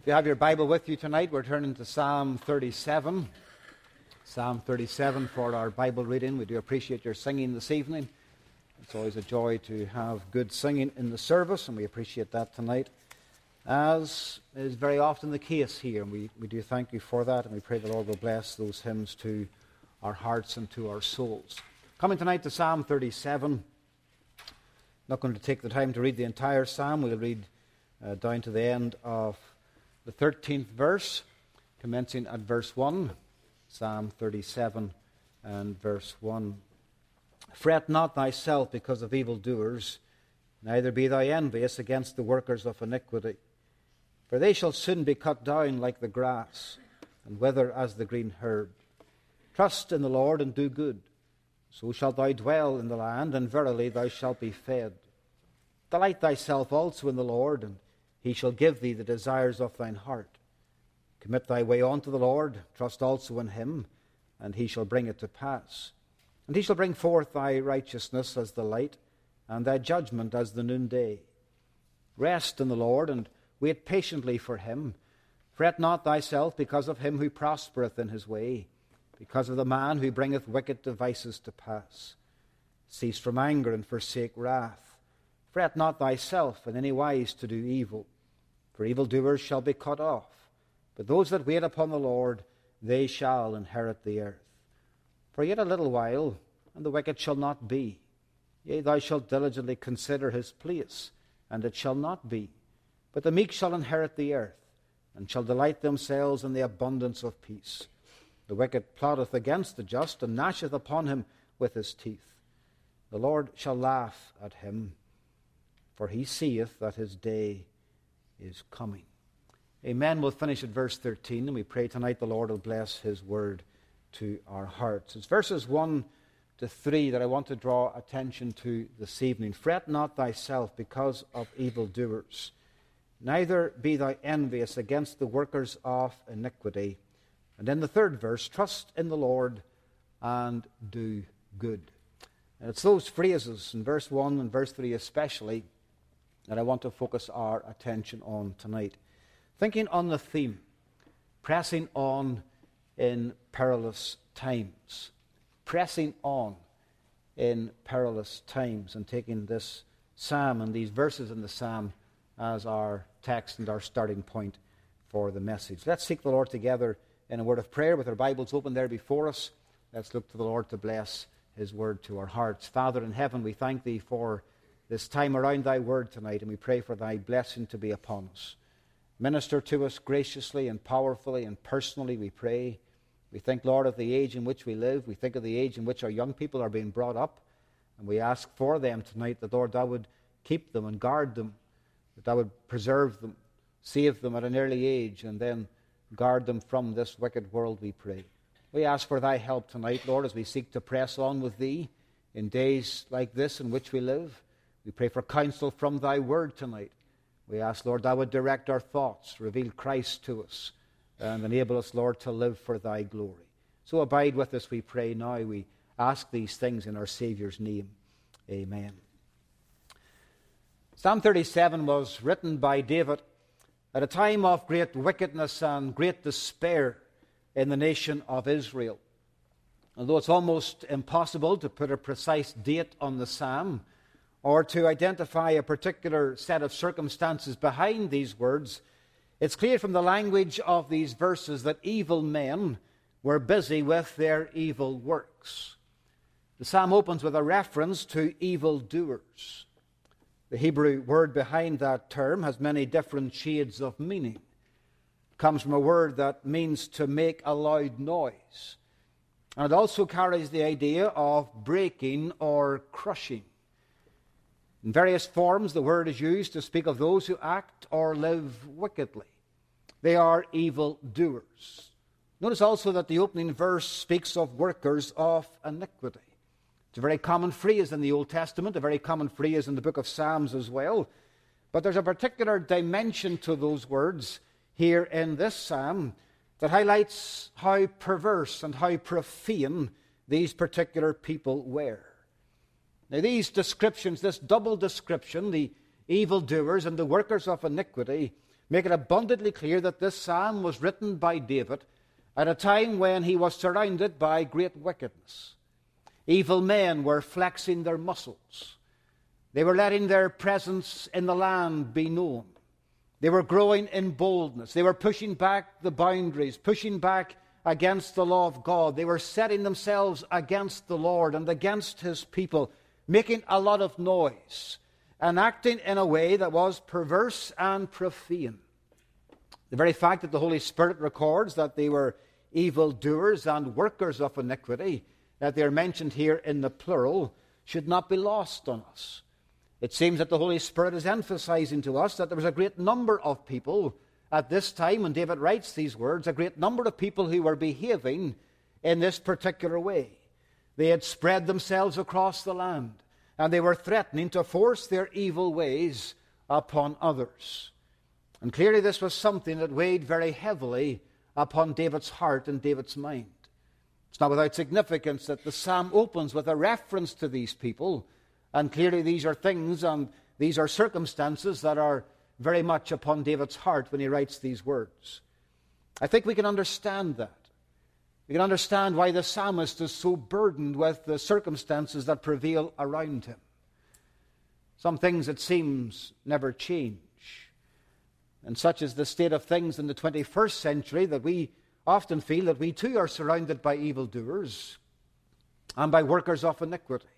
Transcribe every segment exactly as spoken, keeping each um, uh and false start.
If you have your Bible with you tonight, we're turning to Psalm thirty-seven. Psalm thirty-seven for our Bible reading. We do appreciate your singing this evening. It's always a joy to have good singing in the service, and we appreciate that tonight, as is very often the case here. And we, we do thank you for that, and we pray the Lord will bless those hymns to our hearts and to our souls. Coming tonight to Psalm thirty-seven. Not going to take the time to read the entire psalm. We'll read uh, down to the end of the thirteenth verse, commencing at verse one, Psalm thirty-seven and verse one. Fret not thyself because of evildoers, neither be thou envious against the workers of iniquity. For they shall soon be cut down like the grass, and wither as the green herb. Trust in the Lord and do good, so shalt thou dwell in the land, and verily thou shalt be fed. Delight thyself also in the Lord, and He shall give thee the desires of thine heart. Commit thy way unto the Lord, trust also in Him, and He shall bring it to pass. And He shall bring forth thy righteousness as the light, and thy judgment as the noonday. Rest in the Lord, and wait patiently for Him. Fret not thyself because of him who prospereth in his way, because of the man who bringeth wicked devices to pass. Cease from anger and forsake wrath. Fret not thyself in any wise to do evil, for evildoers shall be cut off. But those that wait upon the Lord, they shall inherit the earth. For yet a little while, and the wicked shall not be. Yea, thou shalt diligently consider his place, and it shall not be. But the meek shall inherit the earth, and shall delight themselves in the abundance of peace. The wicked plotteth against the just, and gnasheth upon him with his teeth. The Lord shall laugh at him, for he seeth that his day is coming. Amen. We'll finish at verse thirteen, and we pray tonight the Lord will bless His word to our hearts. It's verses one to three that I want to draw attention to this evening. Fret not thyself because of evildoers, neither be thou envious against the workers of iniquity. And in the third verse, trust in the Lord and do good. And it's those phrases in verse one and verse three especially that I want to focus our attention on tonight. Thinking on the theme, pressing on in perilous times. Pressing on in perilous times, and taking this psalm and these verses in the psalm as our text and our starting point for the message. Let's seek the Lord together in a word of prayer with our Bibles open there before us. Let's look to the Lord to bless His word to our hearts. Father in heaven, we thank Thee for this time around Thy word tonight, and we pray for Thy blessing to be upon us. Minister to us graciously and powerfully and personally, we pray. We think, Lord, of the age in which we live. We think of the age in which our young people are being brought up, and we ask for them tonight that, Lord, Thou would keep them and guard them, that Thou would preserve them, save them at an early age, and then guard them from this wicked world, we pray. We ask for Thy help tonight, Lord, as we seek to press on with Thee in days like this in which we live. We pray for counsel from Thy word tonight. We ask, Lord, Thou would direct our thoughts, reveal Christ to us, and enable us, Lord, to live for Thy glory. So abide with us, we pray now. We ask these things in our Saviour's name. Amen. Psalm thirty-seven was written by David at a time of great wickedness and great despair in the nation of Israel. Although it's almost impossible to put a precise date on the psalm or to identify a particular set of circumstances behind these words, it's clear from the language of these verses that evil men were busy with their evil works. The psalm opens with a reference to evildoers. The Hebrew word behind that term has many different shades of meaning. It comes from a word that means to make a loud noise. And it also carries the idea of breaking or crushing. In various forms, the word is used to speak of those who act or live wickedly. They are evildoers. Notice also that the opening verse speaks of workers of iniquity. It's a very common phrase in the Old Testament, a very common phrase in the book of Psalms as well. But there's a particular dimension to those words here in this psalm that highlights how perverse and how profane these particular people were. Now these descriptions, this double description, the evildoers and the workers of iniquity, make it abundantly clear that this psalm was written by David at a time when he was surrounded by great wickedness. Evil men were flexing their muscles. They were letting their presence in the land be known. They were growing in boldness. They were pushing back the boundaries, pushing back against the law of God. They were setting themselves against the Lord and against his people, making a lot of noise and acting in a way that was perverse and profane. The very fact that the Holy Spirit records that they were evildoers and workers of iniquity, that they are mentioned here in the plural, should not be lost on us. It seems that the Holy Spirit is emphasizing to us that there was a great number of people at this time, when David writes these words, a great number of people who were behaving in this particular way. They had spread themselves across the land, and they were threatening to force their evil ways upon others. And clearly this was something that weighed very heavily upon David's heart and David's mind. It's not without significance that the psalm opens with a reference to these people, and clearly these are things and these are circumstances that are very much upon David's heart when he writes these words. I think we can understand that. We can understand why the psalmist is so burdened with the circumstances that prevail around him. Some things, it seems, never change. And such is the state of things in the twenty-first century that we often feel that we too are surrounded by evildoers and by workers of iniquity.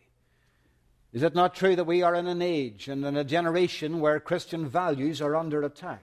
Is it not true that we are in an age and in a generation where Christian values are under attack?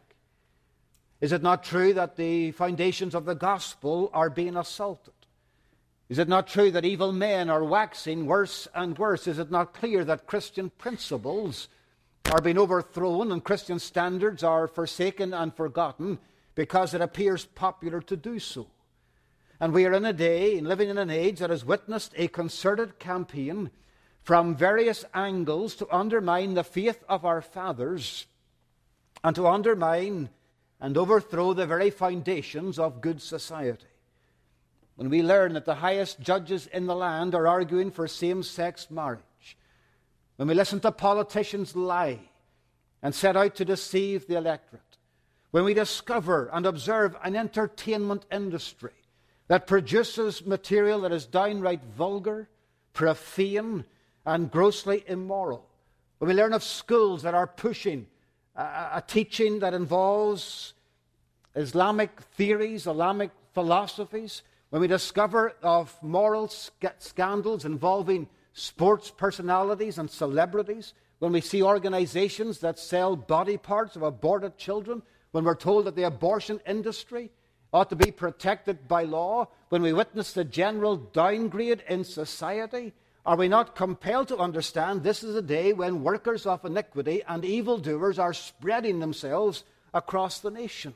Is it not true that the foundations of the gospel are being assaulted? Is it not true that evil men are waxing worse and worse? Is it not clear that Christian principles are being overthrown and Christian standards are forsaken and forgotten because it appears popular to do so? And we are in a day, living in an age that has witnessed a concerted campaign from various angles to undermine the faith of our fathers and to undermine and overthrow the very foundations of good society. When we learn that the highest judges in the land are arguing for same-sex marriage, when we listen to politicians lie and set out to deceive the electorate, when we discover and observe an entertainment industry that produces material that is downright vulgar, profane, and grossly immoral, when we learn of schools that are pushing a, a teaching that involves Islamic theories, Islamic philosophies, when we discover of moral sc- scandals involving sports personalities and celebrities, when we see organizations that sell body parts of aborted children, when we're told that the abortion industry ought to be protected by law, when we witness the general downgrade in society, are we not compelled to understand this is a day when workers of iniquity and evildoers are spreading themselves across the nation?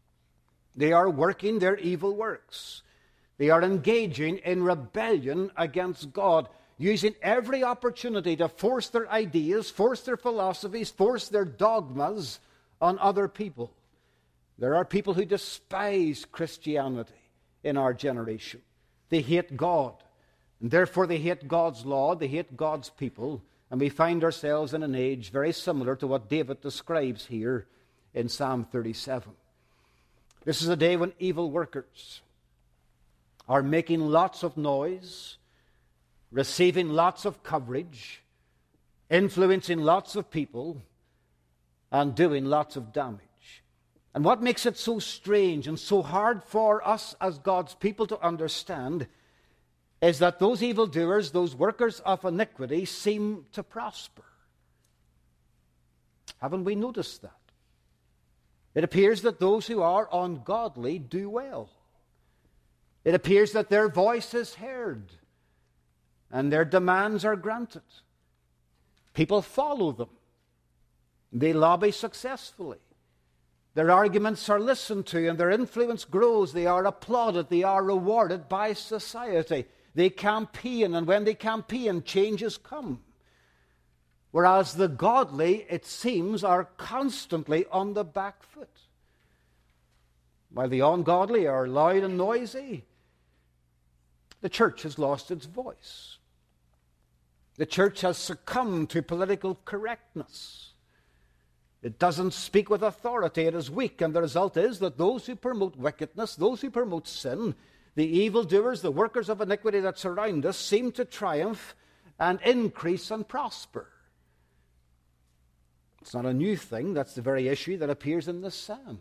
They are working their evil works. They are engaging in rebellion against God, using every opportunity to force their ideas, force their philosophies, force their dogmas on other people. There are people who despise Christianity in our generation. They hate God, and therefore they hate God's law, they hate God's people, and we find ourselves in an age very similar to what David describes here in Psalm thirty-seven. This is a day when evil workers are making lots of noise, receiving lots of coverage, influencing lots of people, and doing lots of damage. And what makes it so strange and so hard for us as God's people to understand is that those evildoers, those workers of iniquity, seem to prosper. Haven't we noticed that? It appears that those who are ungodly do well. It appears that their voice is heard and their demands are granted. People follow them. They lobby successfully. Their arguments are listened to and their influence grows. They are applauded. They are rewarded by society. They campaign, and when they campaign, changes come. Whereas the godly, it seems, are constantly on the back foot. While the ungodly are loud and noisy, the church has lost its voice. The church has succumbed to political correctness. It doesn't speak with authority. It is weak. And the result is that those who promote wickedness, those who promote sin, the evildoers, the workers of iniquity that surround us, seem to triumph and increase and prosper. It's not a new thing. That's the very issue that appears in this psalm.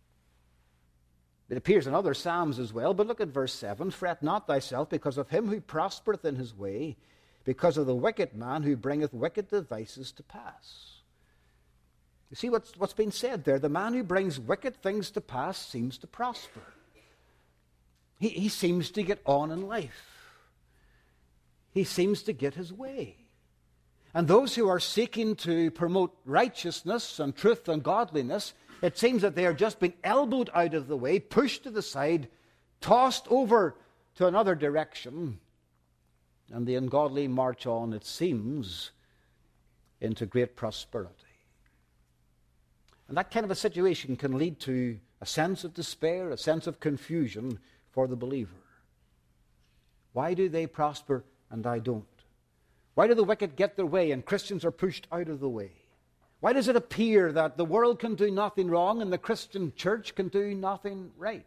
It appears in other psalms as well, but look at verse seven. Fret not thyself because of him who prospereth in his way, because of the wicked man who bringeth wicked devices to pass. You see what's, what's been said there? The man who brings wicked things to pass seems to prosper. He, he seems to get on in life. He seems to get his way. And those who are seeking to promote righteousness and truth and godliness, it seems that they are just being elbowed out of the way, pushed to the side, tossed over to another direction, and the ungodly march on, it seems, into great prosperity. And that kind of a situation can lead to a sense of despair, a sense of confusion for the believer. Why do they prosper and I don't? Why do the wicked get their way and Christians are pushed out of the way? Why does it appear that the world can do nothing wrong and the Christian church can do nothing right?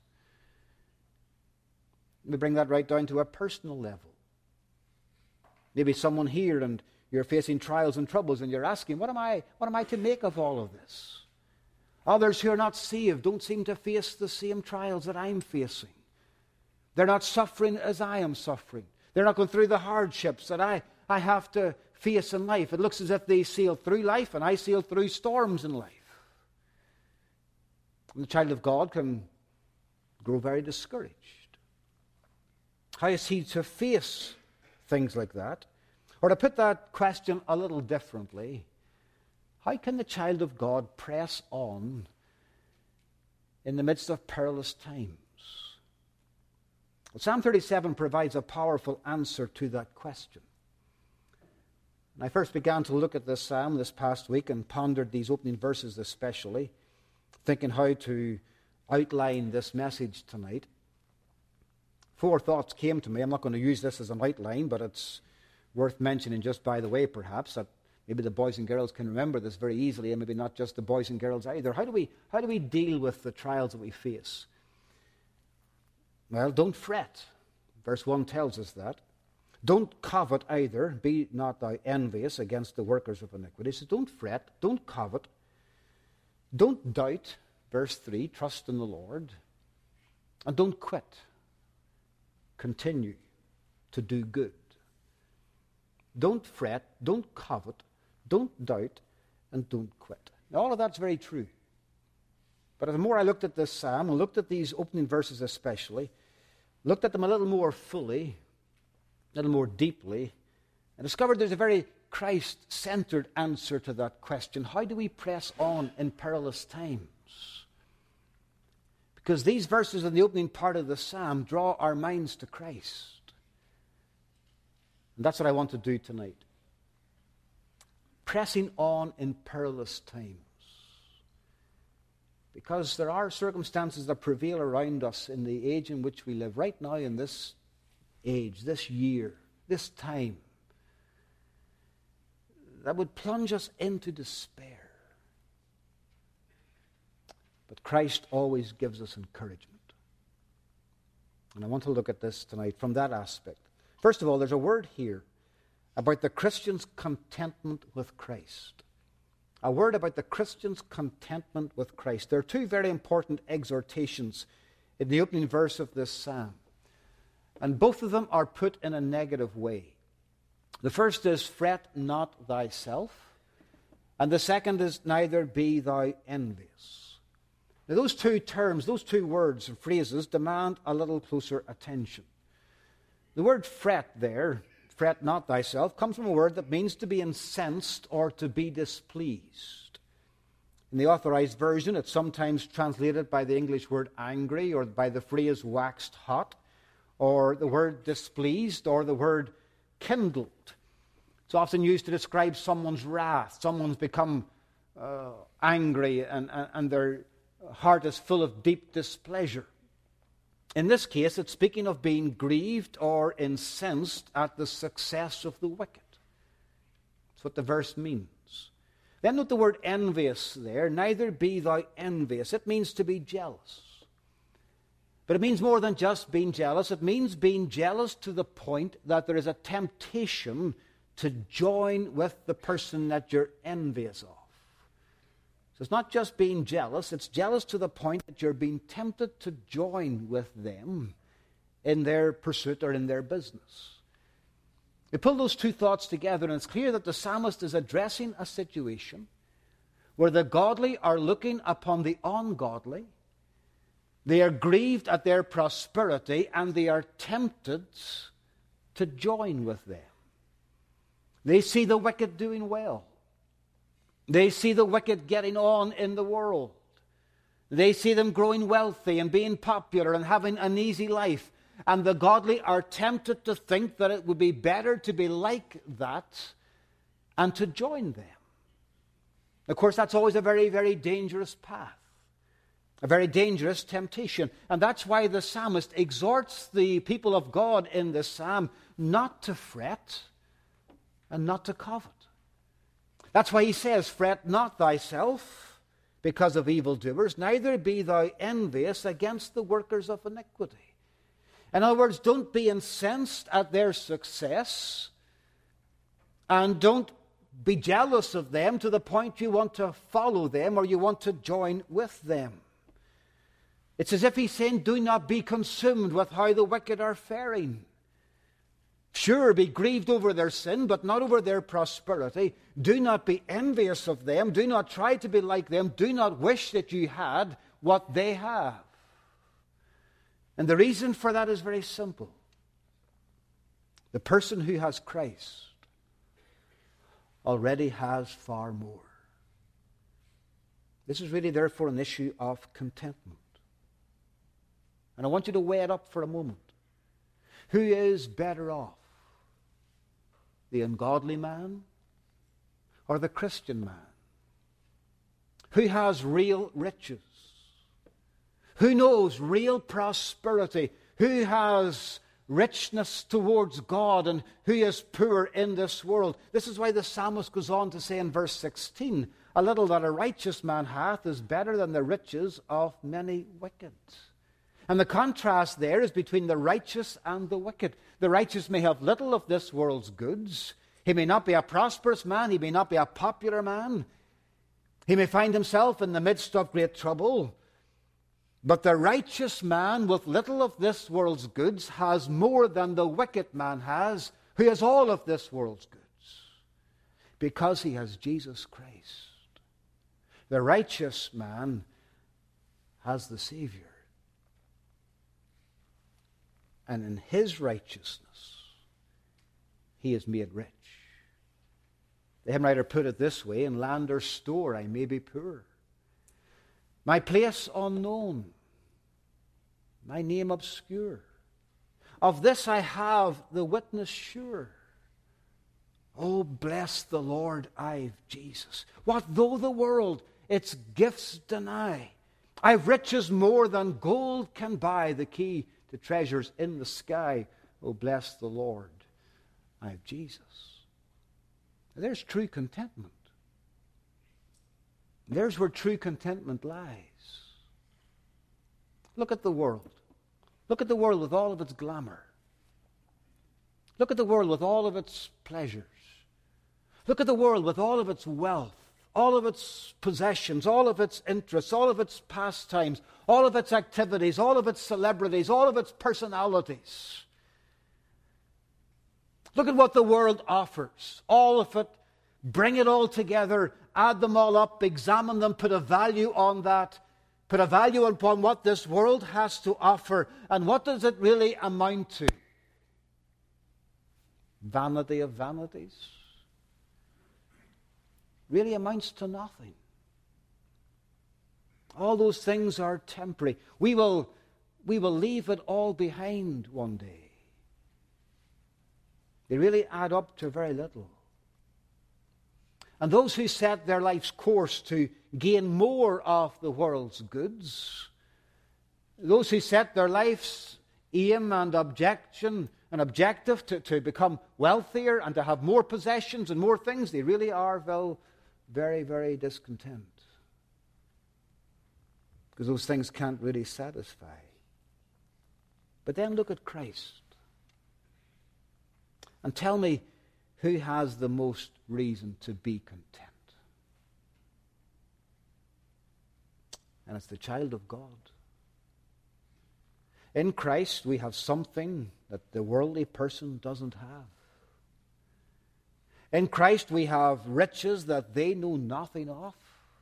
Let me bring that right down to a personal level. Maybe someone here and you're facing trials and troubles and you're asking, what am I, what am I to make of all of this? Others who are not saved don't seem to face the same trials that I'm facing. They're not suffering as I am suffering. They're not going through the hardships that I, I have to face in life. It looks as if they sail through life and I sail through storms in life. And the child of God can grow very discouraged. How is he to face things like that? Or to put that question a little differently, how can the child of God press on in the midst of perilous times? Well, Psalm thirty-seven provides a powerful answer to that question. When I first began to look at this psalm this past week and pondered these opening verses especially, thinking how to outline this message tonight, four thoughts came to me. I'm not going to use this as an outline, but it's worth mentioning just by the way, perhaps, that maybe the boys and girls can remember this very easily, and maybe not just the boys and girls either. How do we, how do we deal with the trials that we face? Well, don't fret. Verse one tells us that. Don't covet either. Be not thou envious against the workers of iniquity. So don't fret. Don't covet. Don't doubt. Verse three, trust in the Lord. And don't quit. Continue to do good. Don't fret. Don't covet. Don't doubt. And don't quit. Now, all of that's very true. But the more I looked at this psalm, and looked at these opening verses especially, looked at them a little more fully, a little more deeply, and discovered there's a very Christ-centered answer to that question. How do we press on in perilous times? Because these verses in the opening part of the psalm draw our minds to Christ. And that's what I want to do tonight. Pressing on in perilous times. Because there are circumstances that prevail around us in the age in which we live, right now in this age, this year, this time, that would plunge us into despair. But Christ always gives us encouragement. And I want to look at this tonight from that aspect. First of all, there's a word here about the Christian's contentment with Christ. A word about the Christian's contentment with Christ. There are two very important exhortations in the opening verse of this psalm. And both of them are put in a negative way. The first is, fret not thyself. And the second is, neither be thou envious. Now those two terms, those two words and phrases demand a little closer attention. The word fret there, fret not thyself, comes from a word that means to be incensed or to be displeased. In the Authorized Version, it's sometimes translated by the English word angry, or by the phrase waxed hot, or the word displeased, or the word kindled. It's often used to describe someone's wrath. Someone's become uh, angry and, and, and their heart is full of deep displeasure. In this case, it's speaking of being grieved or incensed at the success of the wicked. That's what the verse means. Then note the word envious there. Neither be thou envious. It means to be jealous. But it means more than just being jealous. It means being jealous to the point that there is a temptation to join with the person that you're envious of. So it's not just being jealous. It's jealous to the point that you're being tempted to join with them in their pursuit or in their business. You pull those two thoughts together, and it's clear that the psalmist is addressing a situation where the godly are looking upon the ungodly. They are grieved at their prosperity, and they are tempted to join with them. They see the wicked doing well. They see the wicked getting on in the world. They see them growing wealthy and being popular and having an easy life. And the godly are tempted to think that it would be better to be like that and to join them. Of course, that's always a very, very dangerous path, a very dangerous temptation. And that's why the psalmist exhorts the people of God in this psalm not to fret and not to covet. That's why he says, fret not thyself because of evildoers, neither be thou envious against the workers of iniquity. In other words, don't be incensed at their success, and don't be jealous of them to the point you want to follow them or you want to join with them. It's as if he's saying, do not be consumed with how the wicked are faring. Sure, be grieved over their sin, but not over their prosperity. Do not be envious of them. Do not try to be like them. Do not wish that you had what they have. And the reason for that is very simple. The person who has Christ already has far more. This is really, therefore, an issue of contentment. And I want you to weigh it up for a moment. Who is better off? The ungodly man or the Christian man? Who has real riches? Who knows real prosperity? Who has richness towards God and who is poor in this world? This is why the psalmist goes on to say in verse sixteen, a little that a righteous man hath is better than the riches of many wicked. And the contrast there is between the righteous and the wicked. The righteous may have little of this world's goods. He may not be a prosperous man. He may not be a popular man. He may find himself in the midst of great trouble. But the righteous man with little of this world's goods has more than the wicked man has, who has all of this world's goods, because he has Jesus Christ. The righteous man has the Savior. And in his righteousness, he is made rich. The hymn writer put it this way, in land or store I may be poor, my place unknown, my name obscure. Of this I have the witness sure. Oh, bless the Lord, I've Jesus. What though the world its gifts deny? I've riches more than gold can buy, the key to treasures in the sky. Oh, bless the Lord, I've Jesus. There's true contentment. There's where true contentment lies. Look at the world. Look at the world with all of its glamour. Look at the world with all of its pleasures. Look at the world with all of its wealth, all of its possessions, all of its interests, all of its pastimes, all of its activities, all of its celebrities, all of its personalities. Look at what the world offers. All of it. Bring it all together. Add them all up. Examine them. Put a value on that. Put a value upon what this world has to offer. And what does it really amount to? Vanity of vanities. Really amounts to nothing. All those things are temporary. We will, we will leave it all behind one day. They really add up to very little. And those who set their life's course to gain more of the world's goods, those who set their life's aim and objection, an objective to, to become wealthier and to have more possessions and more things, they really are, well, very, very discontent. Because those things can't really satisfy. But then look at Christ. And tell me who has the most reason to be content. And it's the child of God. In Christ we have something that the worldly person doesn't have. In Christ we have riches that they know nothing of.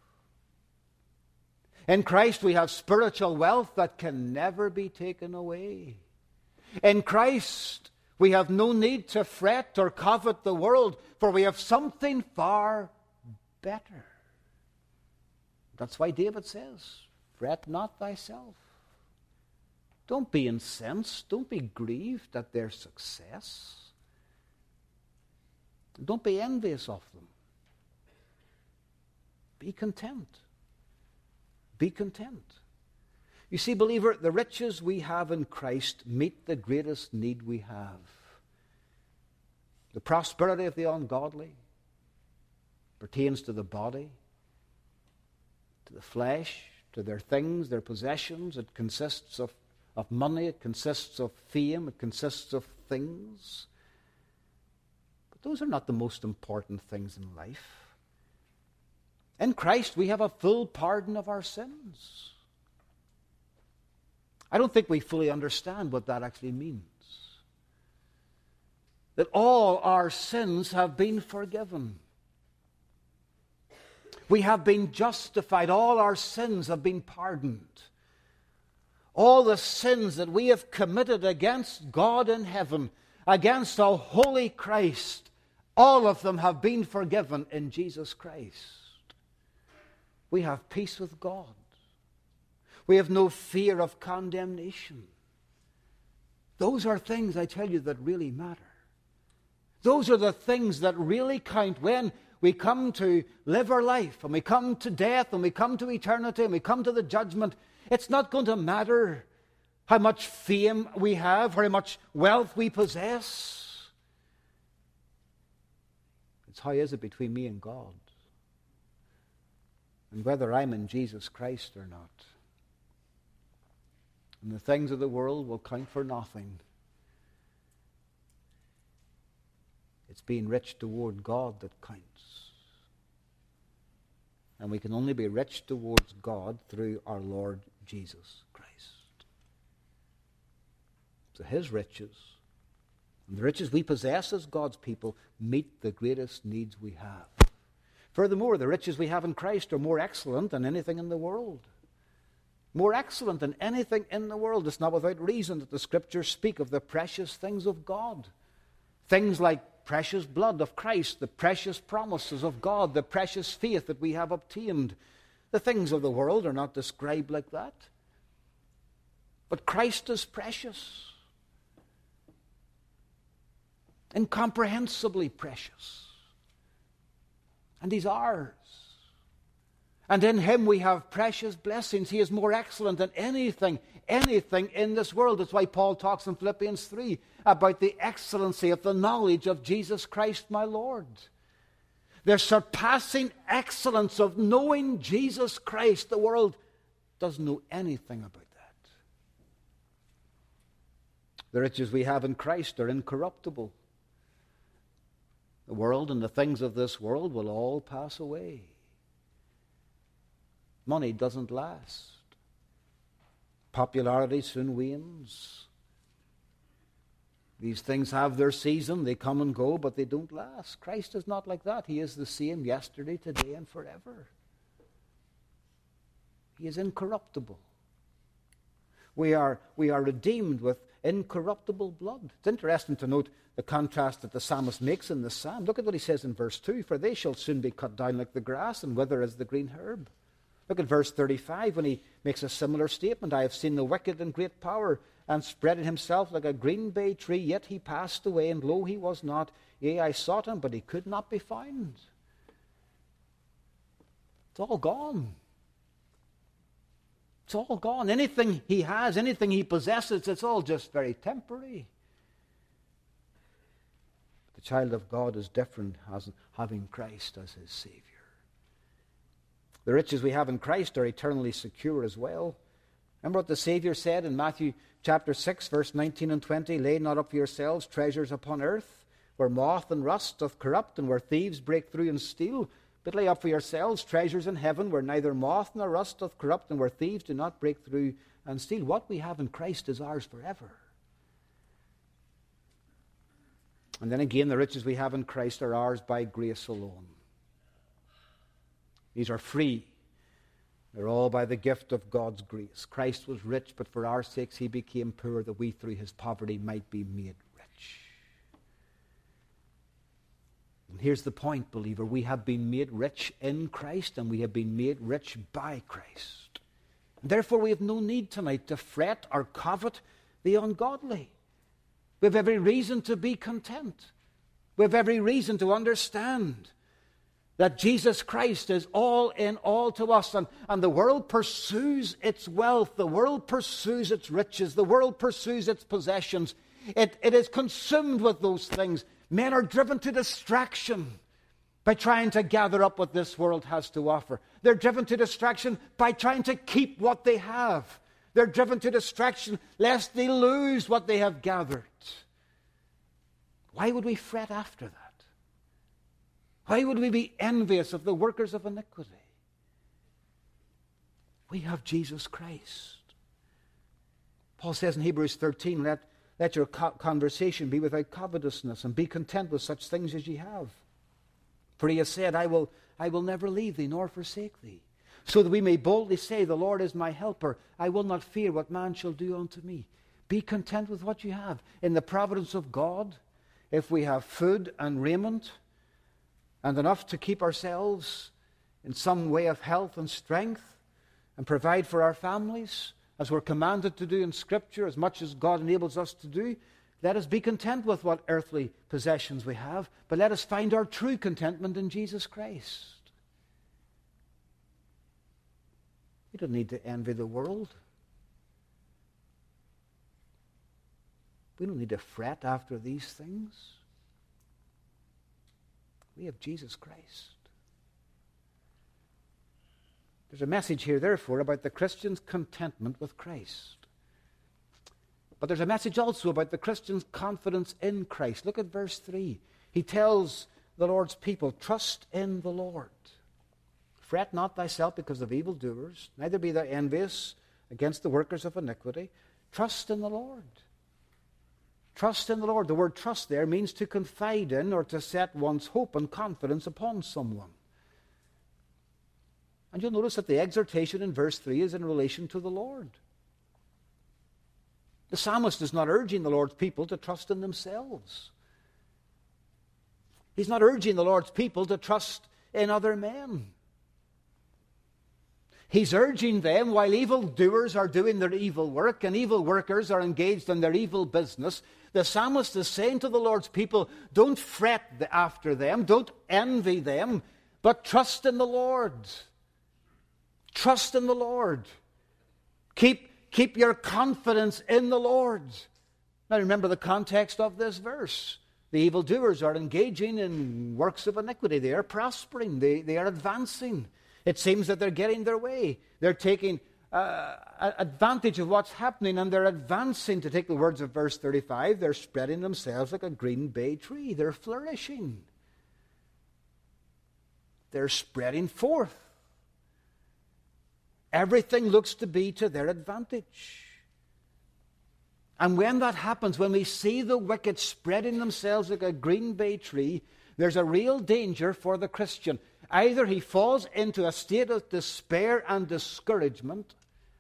In Christ we have spiritual wealth that can never be taken away. In Christ we have no need to fret or covet the world, for we have something far better. That's why David says, fret not thyself. Don't be incensed. Don't be grieved at their success. Don't be envious of them. Be content. Be content. You see, believer, the riches we have in Christ meet the greatest need we have. The prosperity of the ungodly pertains to the body, to the flesh, to their things, their possessions. It consists of, of money, it consists of fame, it consists of things. But those are not the most important things in life. In Christ we have a full pardon of our sins. I don't think we fully understand what that actually means. That all our sins have been forgiven. We have been justified. All our sins have been pardoned. All the sins that we have committed against God in heaven, against our holy Christ, all of them have been forgiven in Jesus Christ. We have peace with God. We have no fear of condemnation. Those are things, I tell you, that really matter. Those are the things that really count when we come to live our life, and we come to death, and we come to eternity, and we come to the judgment. It's not going to matter how much fame we have, how much wealth we possess. It's how is it between me and God, and whether I'm in Jesus Christ or not. And the things of the world will count for nothing. It's being rich toward God that counts. And we can only be rich towards God through our Lord Jesus Christ. So his riches, and the riches we possess as God's people, meet the greatest needs we have. Furthermore, the riches we have in Christ are more excellent than anything in the world. More excellent than anything in the world. It's not without reason that the Scriptures speak of the precious things of God. Things like precious blood of Christ, the precious promises of God, the precious faith that we have obtained. The things of the world are not described like that. But Christ is precious. Incomprehensibly precious. And he's ours. And in him we have precious blessings. He is more excellent than anything, anything in this world. That's why Paul talks in Philippians three about the excellency of the knowledge of Jesus Christ my Lord. The surpassing excellence of knowing Jesus Christ. The world doesn't know anything about that. The riches we have in Christ are incorruptible. The world and the things of this world will all pass away. Money doesn't last. Popularity soon wanes. These things have their season. They come and go, but they don't last. Christ is not like that. He is the same yesterday, today, and forever. He is incorruptible. We are, we are redeemed with incorruptible blood. It's interesting to note the contrast that the psalmist makes in the psalm. Look at what he says in verse two. For they shall soon be cut down like the grass and wither as the green herb. Look at verse thirty-five when he makes a similar statement. I have seen the wicked in great power and spreaded himself like a green bay tree, yet he passed away, and lo, he was not. Yea, I sought him, but he could not be found. It's all gone. It's all gone. Anything he has, anything he possesses, it's all just very temporary. The child of God is different, as having Christ as his Savior. The riches we have in Christ are eternally secure as well. Remember what the Savior said in Matthew chapter six, verse nineteen and twenty, "Lay not up for yourselves treasures upon earth, where moth and rust doth corrupt, and where thieves break through and steal. But lay up for yourselves treasures in heaven, where neither moth nor rust doth corrupt, and where thieves do not break through and steal." What we have in Christ is ours forever. And then again, the riches we have in Christ are ours by grace alone. These are free. They're all by the gift of God's grace. Christ was rich, but for our sakes he became poor, that we through his poverty might be made rich. And here's the point, believer. We have been made rich in Christ, and we have been made rich by Christ. And therefore, we have no need tonight to fret or covet the ungodly. We have every reason to be content. We have every reason to understand that Jesus Christ is all in all to us. And, and the world pursues its wealth. The world pursues its riches. The world pursues its possessions. It, it is consumed with those things. Men are driven to distraction by trying to gather up what this world has to offer. They're driven to distraction by trying to keep what they have. They're driven to distraction lest they lose what they have gathered. Why would we fret after that? Why would we be envious of the workers of iniquity? We have Jesus Christ. Paul says in Hebrews thirteen, let, let your co- conversation be without covetousness, and be content with such things as ye have. For he has said, I will, I will never leave thee nor forsake thee, so that we may boldly say, the Lord is my helper. I will not fear what man shall do unto me. Be content with what you have. In the providence of God, if we have food and raiment, and enough to keep ourselves in some way of health and strength, and provide for our families, as we're commanded to do in Scripture, as much as God enables us to do, let us be content with what earthly possessions we have, but let us find our true contentment in Jesus Christ. We don't need to envy the world. We don't need to fret after these things. We have Jesus Christ. There's a message here, therefore, about the Christian's contentment with Christ. But there's a message also about the Christian's confidence in Christ. Look at verse three. He tells the Lord's people, trust in the Lord. Fret not thyself because of evildoers, neither be thou envious against the workers of iniquity. Trust in the Lord. Trust in the Lord. The word trust there means to confide in or to set one's hope and confidence upon someone. And you'll notice that the exhortation in verse three is in relation to the Lord. The psalmist is not urging the Lord's people to trust in themselves. He's not urging the Lord's people to trust in other men. He's urging them, while evildoers are doing their evil work and evil workers are engaged in their evil business, the psalmist is saying to the Lord's people, don't fret after them, don't envy them, but trust in the Lord. Trust in the Lord. Keep, keep your confidence in the Lord. Now remember the context of this verse. The evildoers are engaging in works of iniquity. They are prospering. They, they are advancing. It seems that they're getting their way. They're taking uh, advantage of what's happening, and they're advancing. To take the words of verse thirty-five, they're spreading themselves like a green bay tree. They're flourishing. They're spreading forth. Everything looks to be to their advantage. And when that happens, when we see the wicked spreading themselves like a green bay tree, there's a real danger for the Christian. Either he falls into a state of despair and discouragement,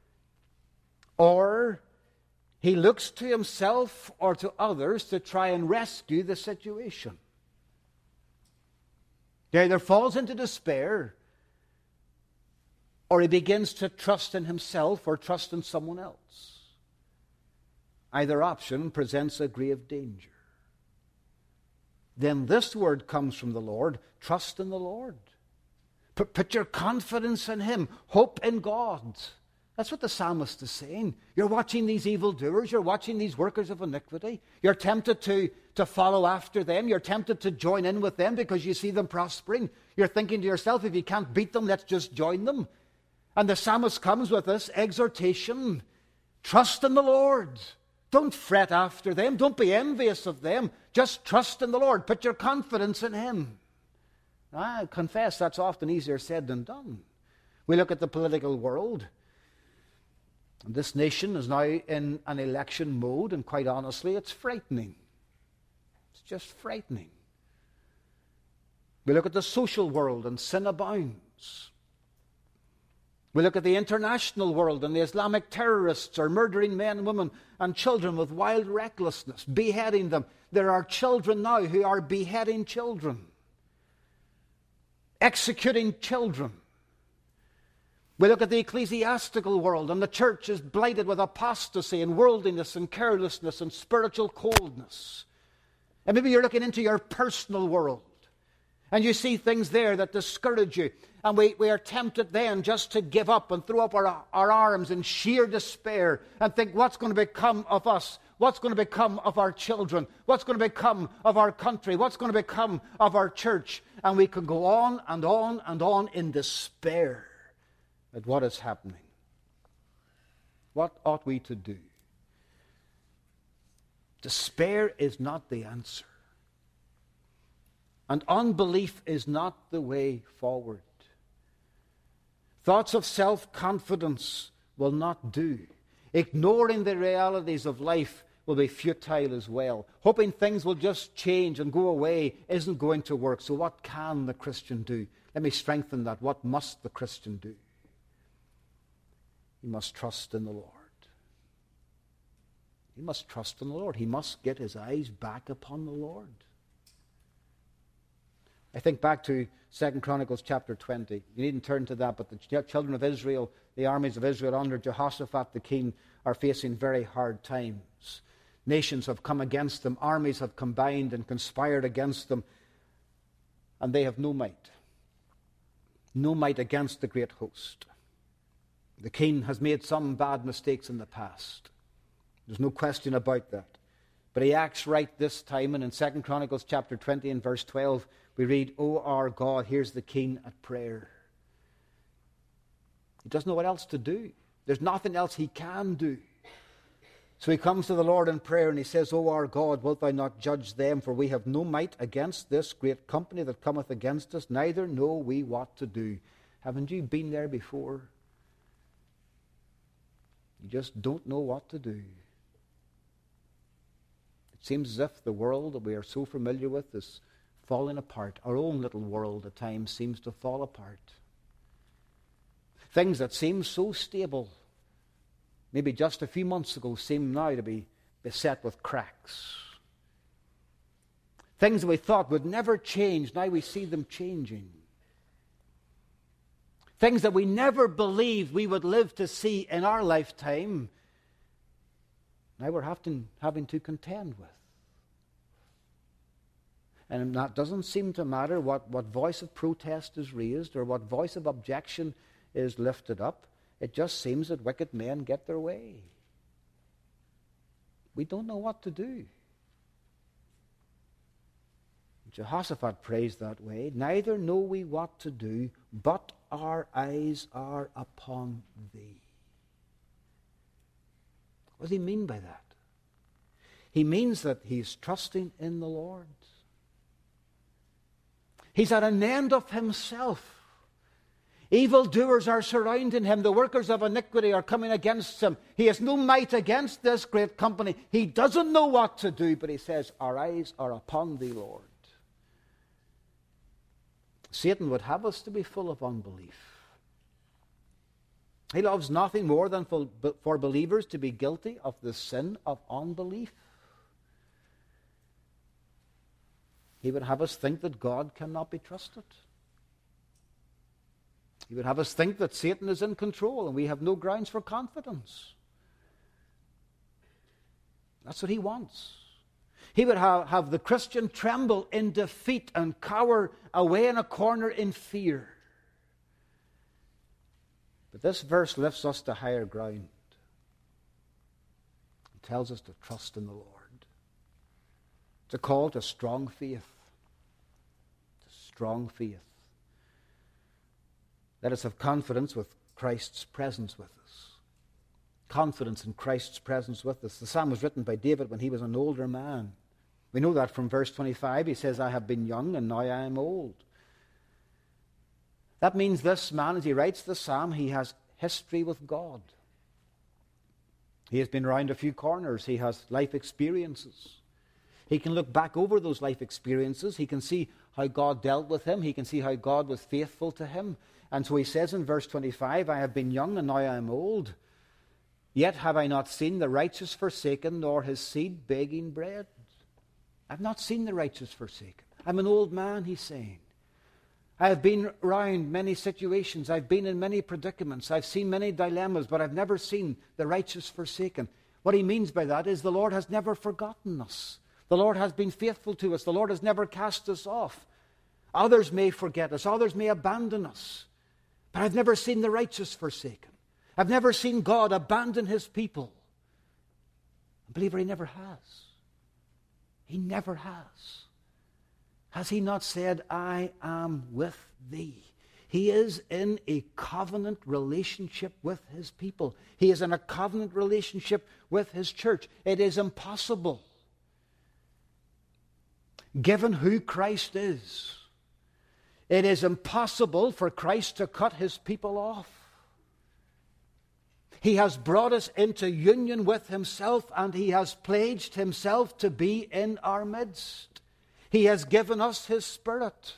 or he looks to himself or to others to try and rescue the situation. He either falls into despair, or he begins to trust in himself or trust in someone else. Either option presents a grave danger. Then this word comes from the Lord, trust in the Lord. Put, put your confidence in Him. Hope in God. That's what the psalmist is saying. You're watching these evildoers. You're watching these workers of iniquity. You're tempted to, to follow after them. You're tempted to join in with them because you see them prospering. You're thinking to yourself, if you can't beat them, let's just join them. And the psalmist comes with this exhortation. Trust in the Lord. Don't fret after them. Don't be envious of them. Just trust in the Lord. Put your confidence in Him. I confess that's often easier said than done. We look at the political world. This nation is now in an election mode, and quite honestly, it's frightening. It's just frightening. We look at the social world, and sin abounds. We look at the international world, and the Islamic terrorists are murdering men, women, and children with wild recklessness, beheading them. There are children now who are beheading children, executing children. We look at the ecclesiastical world, and the church is blighted with apostasy and worldliness and carelessness and spiritual coldness. And maybe you're looking into your personal world, and you see things there that discourage you. And we, we are tempted then just to give up and throw up our, our arms in sheer despair and think, what's going to become of us? What's going to become of our children? What's going to become of our country? What's going to become of our church? And we can go on and on and on in despair at what is happening. What ought we to do? Despair is not the answer. And unbelief is not the way forward. Thoughts of self-confidence will not do. Ignoring the realities of life will be futile as well. Hoping things will just change and go away isn't going to work. So what can the Christian do? Let me strengthen that. What must the Christian do? He must trust in the Lord. He must trust in the Lord. He must get his eyes back upon the Lord. I think back to Second Chronicles chapter twenty. You needn't turn to that, but the children of Israel, the armies of Israel under Jehoshaphat the king, are facing very hard times. Nations have come against them. Armies have combined and conspired against them. And they have no might. No might against the great host. The king has made some bad mistakes in the past. There's no question about that. But he acts right this time, and in Second Chronicles chapter twenty and verse twelve, we read, O our God, here's the king at prayer. He doesn't know what else to do. There's nothing else he can do. So he comes to the Lord in prayer and he says, O our God, wilt thou not judge them? For we have no might against this great company that cometh against us, neither know we what to do. Haven't you been there before? You just don't know what to do. It seems as if the world that we are so familiar with is falling apart. Our own little world at times seems to fall apart. Things that seem so stable, maybe just a few months ago, seem now to be beset with cracks. Things that we thought would never change, now we see them changing. Things that we never believed we would live to see in our lifetime, now we're having, having to contend with. And that doesn't seem to matter what, what voice of protest is raised or what voice of objection is lifted up. It just seems that wicked men get their way. We don't know what to do. Jehoshaphat prays that way. Neither know we what to do, but our eyes are upon thee. What does he mean by that? He means that he's trusting in the Lord. He's at an end of himself. Evildoers are surrounding him. The workers of iniquity are coming against him. He has no might against this great company. He doesn't know what to do, but he says, our eyes are upon thee, Lord. Satan would have us to be full of unbelief. He loves nothing more than for, for believers to be guilty of the sin of unbelief. He would have us think that God cannot be trusted. He would have us think that Satan is in control and we have no grounds for confidence. That's what he wants. He would have, have the Christian tremble in defeat and cower away in a corner in fear. But this verse lifts us to higher ground. It tells us to trust in the Lord. It's a call to strong faith. To strong faith. Let us have confidence with Christ's presence with us. Confidence in Christ's presence with us. The psalm was written by David when he was an older man. We know that from verse twenty-five. He says, I have been young and now I am old. That means this man, as he writes the psalm, he has history with God. He has been round a few corners. He has life experiences. He can look back over those life experiences. He can see how God dealt with him. He can see how God was faithful to him. And so he says in verse twenty-five, I have been young and now I am old. Yet have I not seen the righteous forsaken, nor his seed begging bread. I've not seen the righteous forsaken. I'm an old man, he's saying. I have been around many situations. I've been in many predicaments. I've seen many dilemmas, but I've never seen the righteous forsaken. What he means by that is the Lord has never forgotten us. The Lord has been faithful to us. The Lord has never cast us off. Others may forget us. Others may abandon us. But I've never seen the righteous forsaken. I've never seen God abandon his people. I believe he never has. He never has. Has he not said, I am with thee? He is in a covenant relationship with his people. He is in a covenant relationship with his church. It is impossible, given who Christ is, it is impossible for Christ to cut his people off. He has brought us into union with himself, and he has pledged himself to be in our midst. He has given us his Spirit.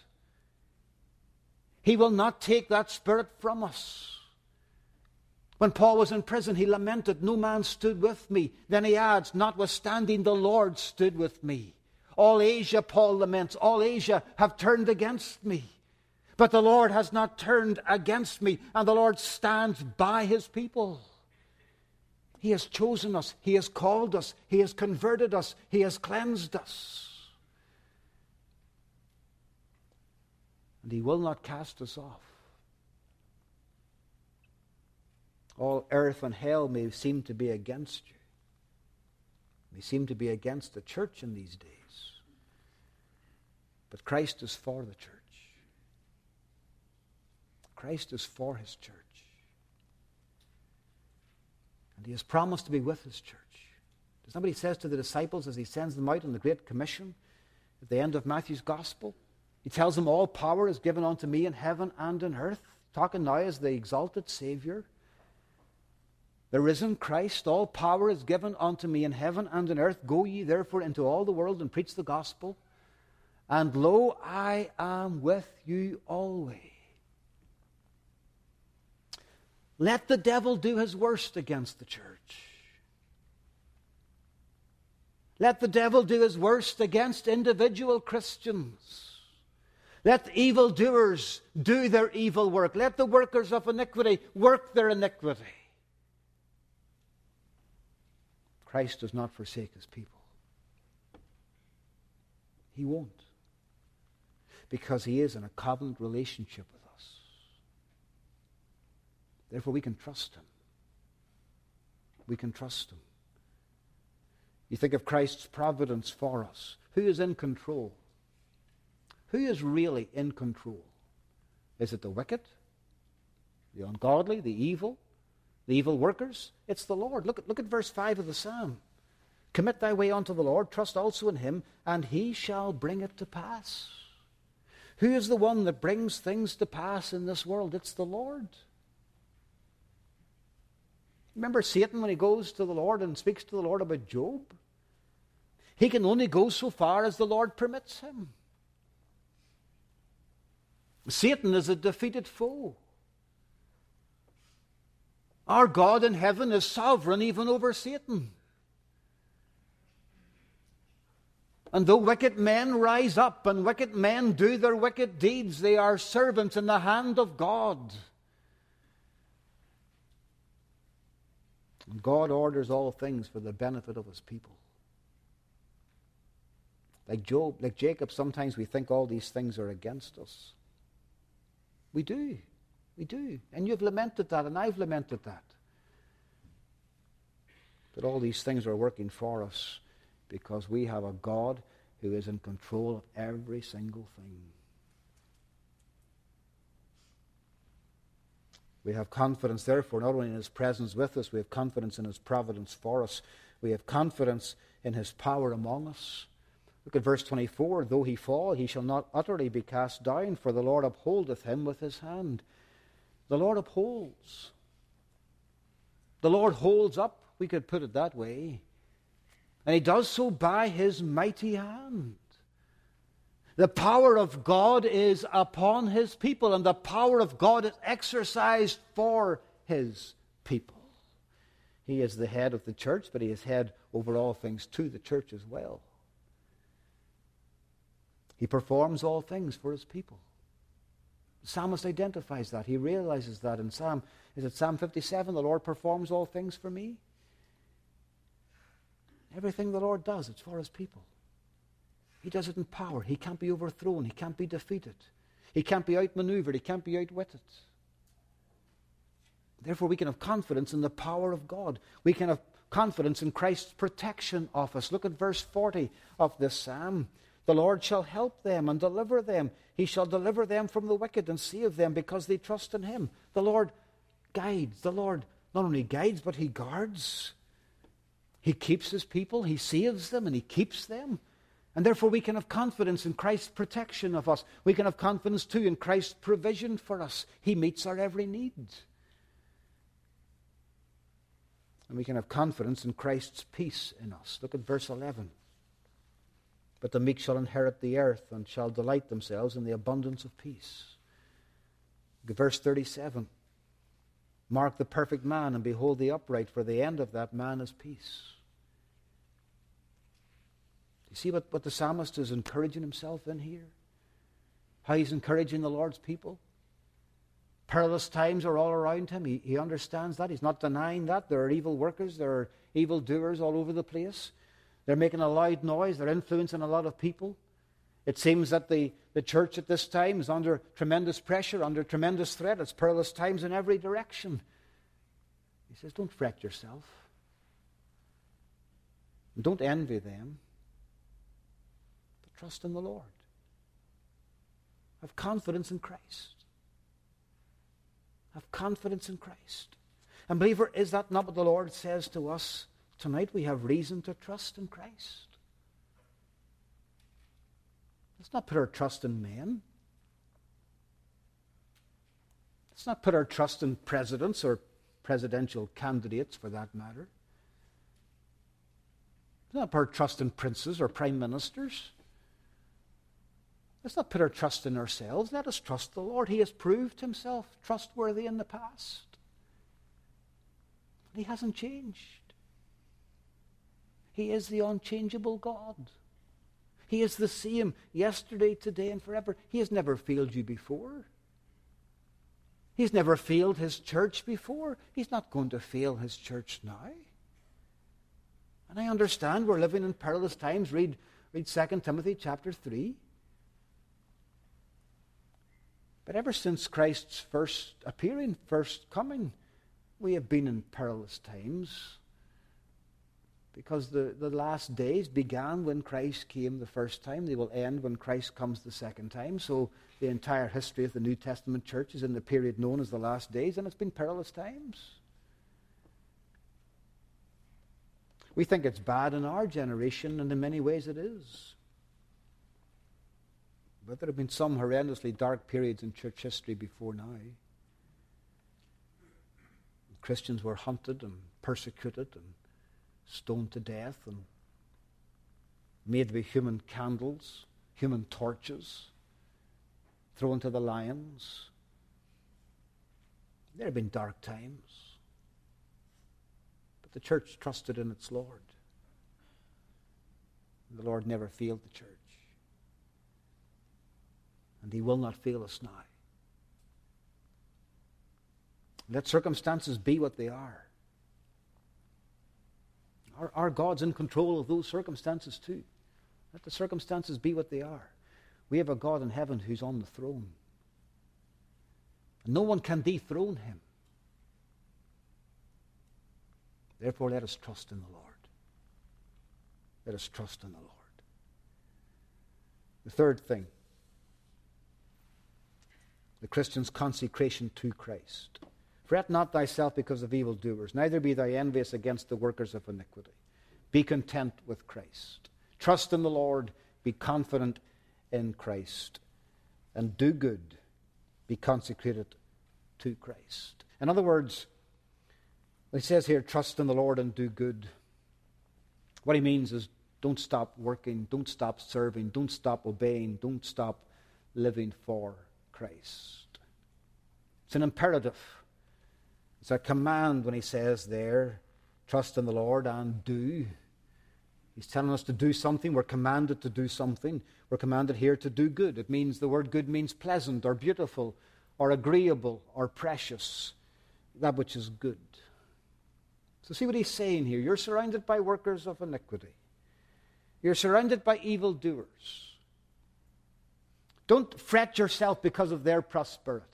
He will not take that Spirit from us. When Paul was in prison, he lamented, no man stood with me. Then he adds, notwithstanding the Lord stood with me. All Asia, Paul laments, all Asia have turned against me. But the Lord has not turned against me, and the Lord stands by his people. He has chosen us. He has called us. He has converted us. He has cleansed us. And he will not cast us off. All earth and hell may seem to be against you. May seem to be against the church in these days. But Christ is for the church. Christ is for his church. And he has promised to be with his church. Somebody says to the disciples as he sends them out on the Great Commission at the end of Matthew's Gospel, he tells them, all power is given unto me in heaven and in earth. Talking now as the exalted Savior. The risen Christ, all power is given unto me in heaven and in earth. Go ye therefore into all the world and preach the gospel. And lo, I am with you always. Let the devil do his worst against the church. Let the devil do his worst against individual Christians. Let the evildoers do their evil work. Let the workers of iniquity work their iniquity. Christ does not forsake his people. He won't. Because he is in a covenant relationship with us. Therefore, we can trust him. We can trust him. You think of Christ's providence for us. Who is in control? Who is really in control? Is it the wicked? The ungodly? The evil? The evil workers? It's the Lord. Look at, look at verse five of the Psalm. Commit thy way unto the Lord, trust also in him, and he shall bring it to pass. Who is the one that brings things to pass in this world? It's the Lord. Remember Satan when he goes to the Lord and speaks to the Lord about Job? He can only go so far as the Lord permits him. Satan is a defeated foe. Our God in heaven is sovereign even over Satan. And though wicked men rise up and wicked men do their wicked deeds, they are servants in the hand of God. And God orders all things for the benefit of his people. Like Job, like Jacob, sometimes we think all these things are against us. We do. We do. And you've lamented that, and I've lamented that. But all these things are working for us because we have a God who is in control of every single thing. We have confidence, therefore, not only in His presence with us, we have confidence in His providence for us. We have confidence in His power among us. Look at verse twenty-four. Though he fall, he shall not utterly be cast down, for the Lord upholdeth him with His hand. The Lord upholds. The Lord holds up, we could put it that way. And He does so by His mighty hand. The power of God is upon His people, and the power of God is exercised for His people. He is the head of the church, but He is head over all things to the church as well. He performs all things for His people. The psalmist identifies that. He realizes that in Psalm, is it Psalm fifty-seven? The Lord performs all things for me. Everything the Lord does, it's for His people. He does it in power. He can't be overthrown. He can't be defeated. He can't be outmaneuvered. He can't be outwitted. Therefore, we can have confidence in the power of God. We can have confidence in Christ's protection of us. Look at verse forty of this psalm. The Lord shall help them and deliver them. He shall deliver them from the wicked and save them because they trust in Him. The Lord guides. The Lord not only guides, but He guards. He keeps His people. He saves them and He keeps them. And therefore we can have confidence in Christ's protection of us. We can have confidence too in Christ's provision for us. He meets our every need. And we can have confidence in Christ's peace in us. Look at verse eleven. But the meek shall inherit the earth and shall delight themselves in the abundance of peace. Look at verse thirty-seven. Mark the perfect man and behold the upright, for the end of that man is peace. You see what, what the psalmist is encouraging himself in here? How he's encouraging the Lord's people? Perilous times are all around him. He, he understands that. He's not denying that. There are evil workers. There are evil doers all over the place. They're making a loud noise. They're influencing a lot of people. It seems that the, the church at this time is under tremendous pressure, under tremendous threat. It's perilous times in every direction. He says, don't fret yourself. Don't envy them. But trust in the Lord. Have confidence in Christ. Have confidence in Christ. And believer, is that not what the Lord says to us tonight? We have reason to trust in Christ. Let's not put our trust in men. Let's not put our trust in presidents or presidential candidates for that matter. Let's not put our trust in princes or prime ministers. Let's not put our trust in ourselves. Let us trust the Lord. He has proved Himself trustworthy in the past. He hasn't changed. He is the unchangeable God. He is the same yesterday, today, and forever. He has never failed you before. He's never failed His church before. He's not going to fail His church now. And I understand we're living in perilous times. Read, read Second Timothy chapter three. But ever since Christ's first appearing, first coming, we have been in perilous times. Because the, the last days began when Christ came the first time. They will end when Christ comes the second time. So the entire history of the New Testament church is in the period known as the last days, and it's been perilous times. We think it's bad in our generation, and in many ways it is. But there have been some horrendously dark periods in church history before now. Christians were hunted and persecuted and stoned to death and made to be human candles, human torches, thrown to the lions. There have been dark times. But the church trusted in its Lord. And the Lord never failed the church. And He will not fail us now. Let circumstances be what they are. Our, our God's in control of those circumstances too. Let the circumstances be what they are. We have a God in heaven who's on the throne. And no one can dethrone him. Therefore, let us trust in the Lord. Let us trust in the Lord. The third thing, the Christian's consecration to Christ. Fret not thyself because of evildoers, neither be thou envious against the workers of iniquity. Be content with Christ. Trust in the Lord. Be confident in Christ. And do good. Be consecrated to Christ. In other words, when he says here, trust in the Lord and do good, what he means is don't stop working, don't stop serving, don't stop obeying, don't stop living for Christ. It's an imperative. It's a command when he says there, trust in the Lord and do. He's telling us to do something. We're commanded to do something. We're commanded here to do good. It means, the word good means pleasant or beautiful or agreeable or precious, that which is good. So see what he's saying here. You're surrounded by workers of iniquity. You're surrounded by evildoers. Don't fret yourself because of their prosperity.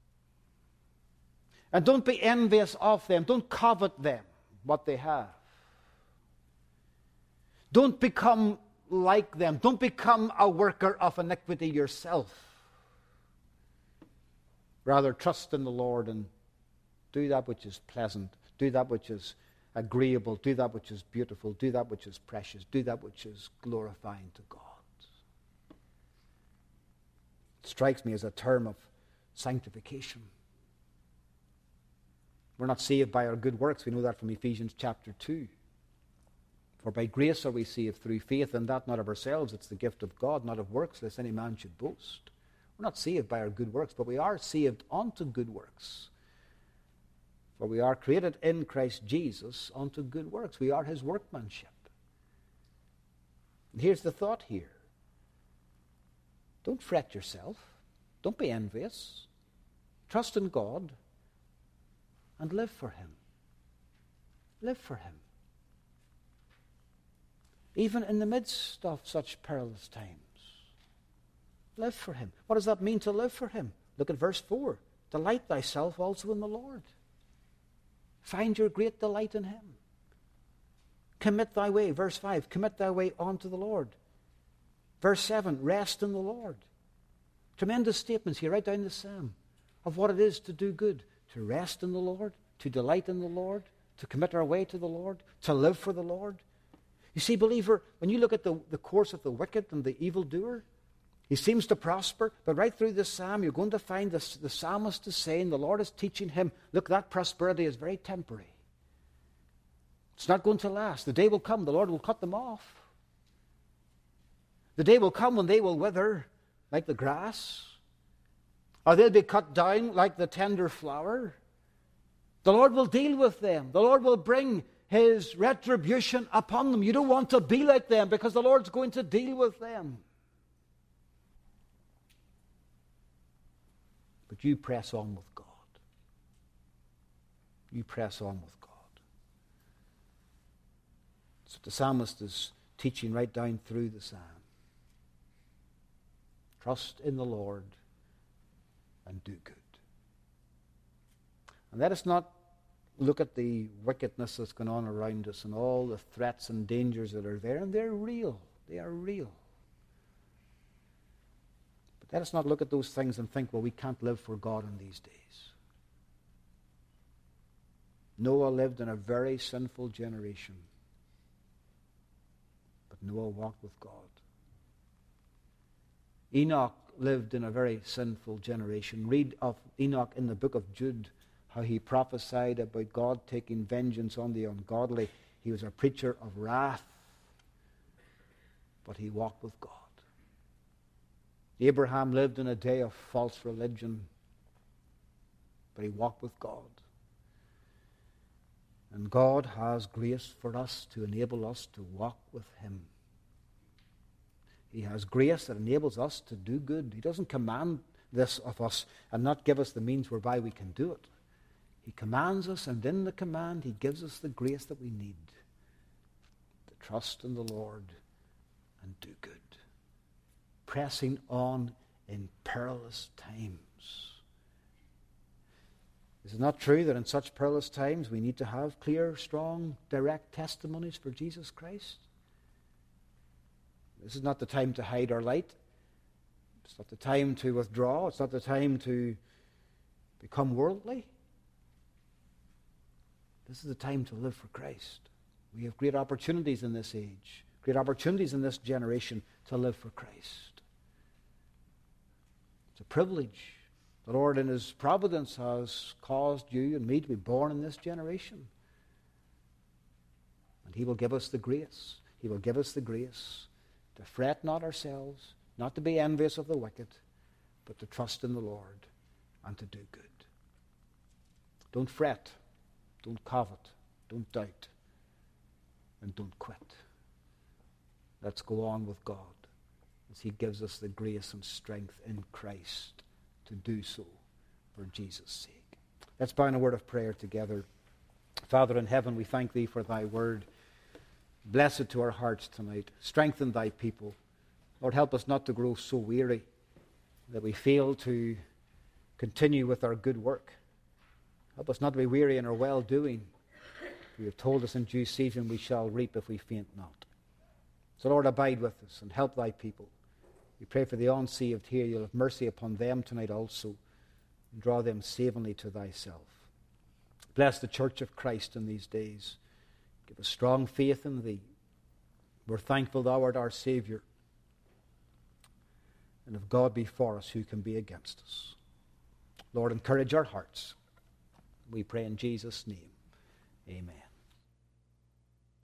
And don't be envious of them. Don't covet them, what they have. Don't become like them. Don't become a worker of iniquity yourself. Rather, trust in the Lord and do that which is pleasant. Do that which is agreeable. Do that which is beautiful. Do that which is precious. Do that which is glorifying to God. It strikes me as a term of sanctification. We're not saved by our good works. We know that from Ephesians chapter two. For by grace are we saved through faith, and that not of ourselves. It's the gift of God, not of works, lest any man should boast. We're not saved by our good works, but we are saved unto good works. For we are created in Christ Jesus unto good works. We are his workmanship. And here's the thought here. Don't fret yourself. Don't be envious. Trust in God and live for him. Live for him. Even in the midst of such perilous times. Live for him. What does that mean to live for him? Look at verse four. Delight thyself also in the Lord. Find your great delight in him. Commit thy way. Verse five. Commit thy way unto the Lord. Verse seven. Rest in the Lord. Tremendous statements here right down the psalm of what it is to do good. To rest in the Lord. To delight in the Lord. To commit our way to the Lord. To live for the Lord. You see, believer, when you look at the, the course of the wicked and the evildoer, he seems to prosper, but right through this psalm, you're going to find this, the psalmist is saying, the Lord is teaching him, look, that prosperity is very temporary. It's not going to last. The day will come, the Lord will cut them off. The day will come when they will wither like the grass, or they'll be cut down like the tender flower. The Lord will deal with them. The Lord will bring his retribution upon them. You don't want to be like them because the Lord's going to deal with them. But you press on with God. You press on with God. So the psalmist is teaching right down through the psalm. Trust in the Lord and do good. And let us not look at the wickedness that's going on around us and all the threats and dangers that are there, and they're real. They are real. But let us not look at those things and think, well, we can't live for God in these days. Noah lived in a very sinful generation, but Noah walked with God. Enoch lived in a very sinful generation. Read of Enoch in the book of Jude, how he prophesied about God taking vengeance on the ungodly. He was a preacher of wrath, but he walked with God. Abraham lived in a day of false religion, but he walked with God. And God has grace for us to enable us to walk with him. He has grace that enables us to do good. He doesn't command this of us and not give us the means whereby we can do it. He commands us, and in the command he gives us the grace that we need to trust in the Lord and do good. Pressing on in perilous times. Is it not true that in such perilous times we need to have clear, strong, direct testimonies for Jesus Christ? This is not the time to hide our light. It's not the time to withdraw. It's not the time to become worldly. This is the time to live for Christ. We have great opportunities in this age, great opportunities in this generation to live for Christ. It's a privilege. The Lord in His providence has caused you and me to be born in this generation. And He will give us the grace. He will give us the grace to fret not ourselves, not to be envious of the wicked, but to trust in the Lord and to do good. Don't fret, don't covet, don't doubt, and don't quit. Let's go on with God as He gives us the grace and strength in Christ to do so for Jesus' sake. Let's bow in a word of prayer together. Father in heaven, we thank Thee for Thy word. Bless it to our hearts tonight. Strengthen Thy people. Lord, help us not to grow so weary that we fail to continue with our good work. Help us not to be weary in our well-doing. For You have told us in due season we shall reap if we faint not. So Lord, abide with us and help Thy people. We pray for the unsaved here. You'll have mercy upon them tonight also and draw them savingly to Thyself. Bless the church of Christ in these days. Give us strong faith in Thee. We're thankful Thou art our Saviour. And if God be for us, who can be against us? Lord, encourage our hearts. We pray in Jesus' name. Amen.